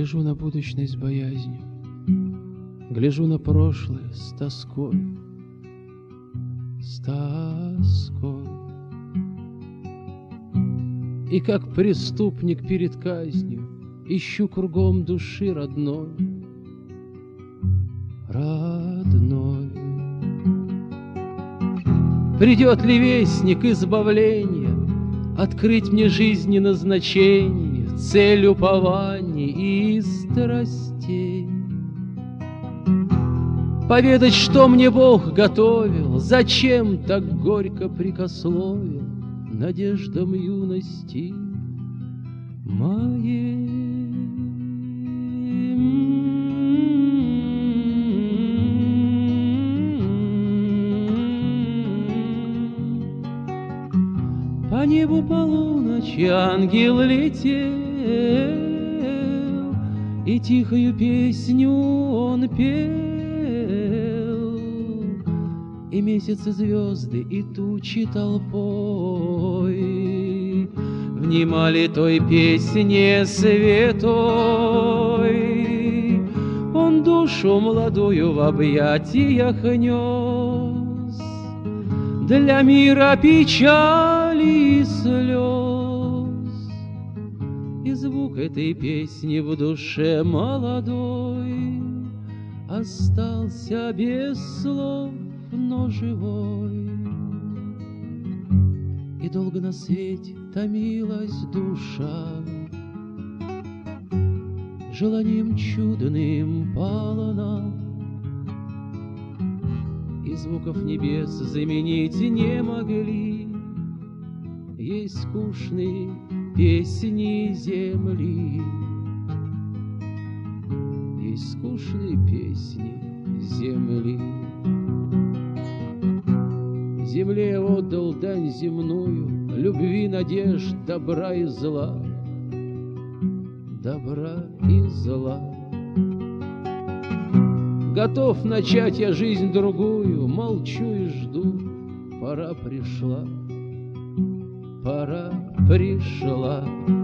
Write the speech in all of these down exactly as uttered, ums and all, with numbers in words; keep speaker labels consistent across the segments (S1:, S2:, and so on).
S1: Гляжу на будущность с боязнью, гляжу на прошлое с тоской, с тоской. И как преступник перед казнью ищу кругом души родной, родной. Придет ли вестник избавления открыть мне жизни назначение, цель упований и страстей? Поведать, что мне Бог готовил, зачем так горько прикословил надеждам юности моей. По небу полуночи ангел летел, и тихою песню он пел. И месяцы, звезды, и тучи толпой внимали той песне святой. Он душу молодую в объятиях нес для мира печали и слез. И звук этой песни в душе молодой остался без слов, но живой. И долго на свете томилась душа, желанием чудным полна, и звуков небес заменить не могли ей скучные песни земли, ей скучные песни земли. Земле я отдал дань земную, любви, надежд, добра и зла, добра и зла. Готов начать я жизнь другую, молчу и жду, пора пришла, пора пришла.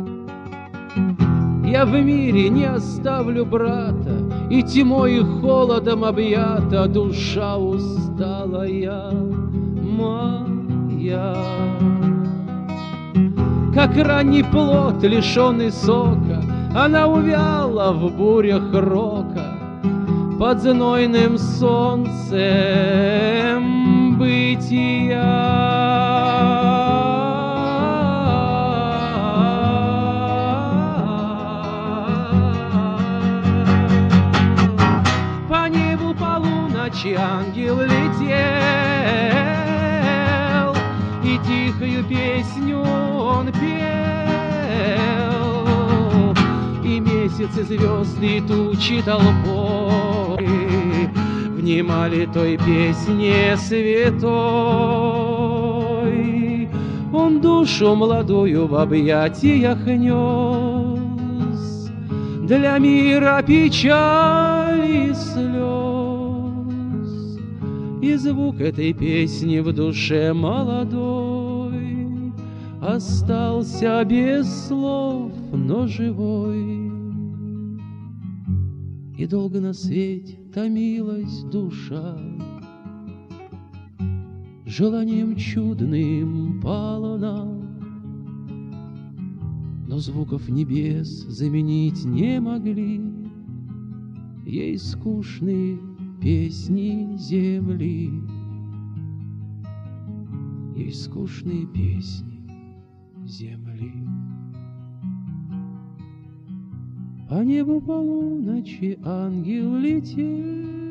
S1: Я в мире не оставлю брата, и тьмой и холодом объята душа усталая моя. Как ранний плод, лишенный сока, она увяла в бурях рока под знойным солнцем бытия. По небу полуночи ангел летел, и тихою песню он пел. И месяцы, звезды, и тучи толпой внимали той песне святой. Он душу молодую в объятиях нес для мира печали и слез. И звук этой песни в душе молодой остался без слов, но живой. И долго на свете томилась душа, желанием чудным полна, но звуков небес заменить не могли ей скучные песни земли, ей скучные песни земли. По небу полуночи ангел летел,